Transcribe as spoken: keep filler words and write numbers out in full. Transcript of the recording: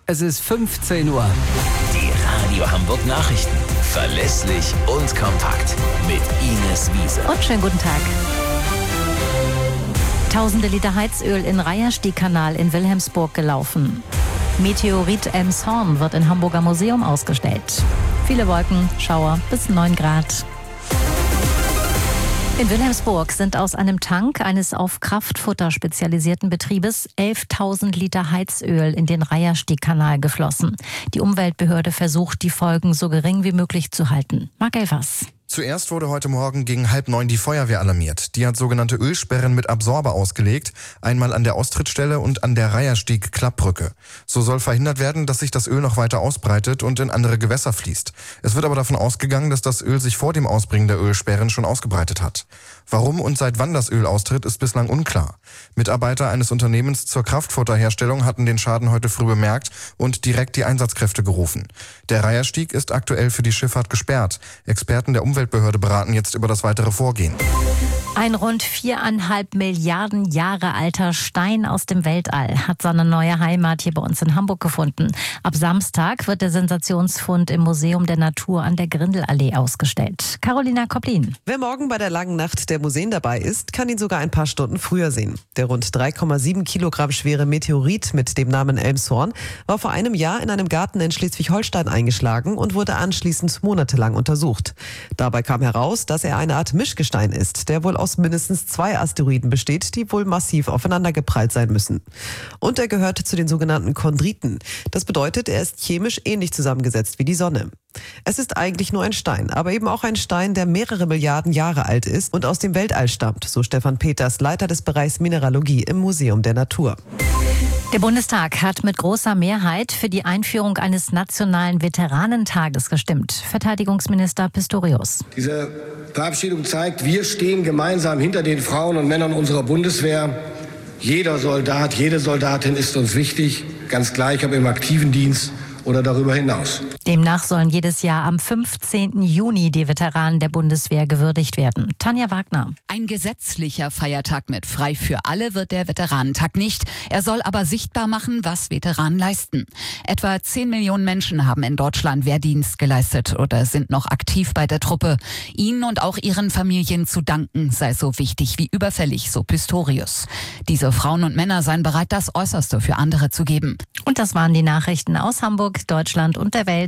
Es ist fünfzehn Uhr. Die Radio Hamburg Nachrichten. Verlässlich und kompakt. Mit Ines Wiese. Und schönen guten Tag. Tausende Liter Heizöl in Reiherstiegkanal in Wilhelmsburg gelaufen. Meteorit Elmshorn wird im Hamburger Museum ausgestellt. Viele Wolken, Schauer bis neun Grad. In Wilhelmsburg sind aus einem Tank eines auf Kraftfutter spezialisierten Betriebes elftausend Liter Heizöl in den Reiherstiegkanal geflossen. Die Umweltbehörde versucht, die Folgen so gering wie möglich zu halten. Marc Elfers. Zuerst wurde heute Morgen gegen halb neun die Feuerwehr alarmiert. Die hat sogenannte Ölsperren mit Absorber ausgelegt, einmal an der Austrittsstelle und an der Reiherstieg-Klappbrücke. So soll verhindert werden, dass sich das Öl noch weiter ausbreitet und in andere Gewässer fließt. Es wird aber davon ausgegangen, dass das Öl sich vor dem Ausbringen der Ölsperren schon ausgebreitet hat. Warum und seit wann das Öl austritt, ist bislang unklar. Mitarbeiter eines Unternehmens zur Kraftfutterherstellung hatten den Schaden heute früh bemerkt und direkt die Einsatzkräfte gerufen. Der Reiherstieg ist aktuell für die Schifffahrt gesperrt. Experten der Umweltbehörde beraten jetzt über das weitere Vorgehen. Ein rund viereinhalb Milliarden Jahre alter Stein aus dem Weltall hat seine neue Heimat hier bei uns in Hamburg gefunden. Ab Samstag wird der Sensationsfund im Museum der Natur an der Grindelallee ausgestellt. Carolina Koplin. Wer morgen bei der langen Nacht der Museen dabei ist, kann ihn sogar ein paar Stunden früher sehen. Der rund drei Komma sieben Kilogramm schwere Meteorit mit dem Namen Elmshorn war vor einem Jahr in einem Garten in Schleswig-Holstein eingeschlagen und wurde anschließend monatelang untersucht. Dabei kam heraus, dass er eine Art Mischgestein ist, der wohl aus mindestens zwei Asteroiden besteht, die wohl massiv aufeinander geprallt sein müssen. Und er gehört zu den sogenannten Chondriten. Das bedeutet, er ist chemisch ähnlich zusammengesetzt wie die Sonne. Es ist eigentlich nur ein Stein, aber eben auch ein Stein, der mehrere Milliarden Jahre alt ist und aus dem Weltall stammt, so Stefan Peters, Leiter des Bereichs Mineralogie im Museum der Natur. Der Bundestag hat mit großer Mehrheit für die Einführung eines nationalen Veteranentages gestimmt. Verteidigungsminister Pistorius. Diese Verabschiedung zeigt, wir stehen gemeinsam hinter den Frauen und Männern unserer Bundeswehr. Jeder Soldat, jede Soldatin ist uns wichtig, ganz gleich ob im aktiven Dienst oder darüber hinaus. Demnach sollen jedes Jahr am fünfzehnten Juni die Veteranen der Bundeswehr gewürdigt werden. Tanja Wagner. Ein gesetzlicher Feiertag mit frei für alle wird der Veteranentag nicht. Er soll aber sichtbar machen, was Veteranen leisten. Etwa zehn Millionen Menschen haben in Deutschland Wehrdienst geleistet oder sind noch aktiv bei der Truppe. Ihnen und auch ihren Familien zu danken sei so wichtig wie überfällig, so Pistorius. Diese Frauen und Männer seien bereit, das Äußerste für andere zu geben. Und das waren die Nachrichten aus Hamburg, Deutschland und der Welt.